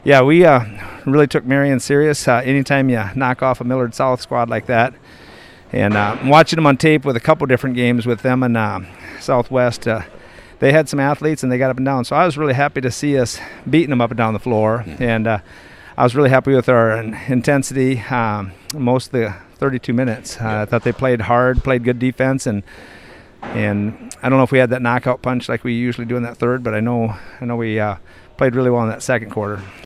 Yeah, we really took Marion serious. Anytime you knock off a Millard South squad like that, and watching them on tape with a couple different games with them and Southwest, they had some athletes and they got up and down. So I was really happy to see us beating them up and down the floor, and I was really happy with our intensity most of the 32 minutes. I thought they played hard, played good defense, and I don't know if we had that knockout punch like we usually do in that third, but I know we played really well in that second quarter.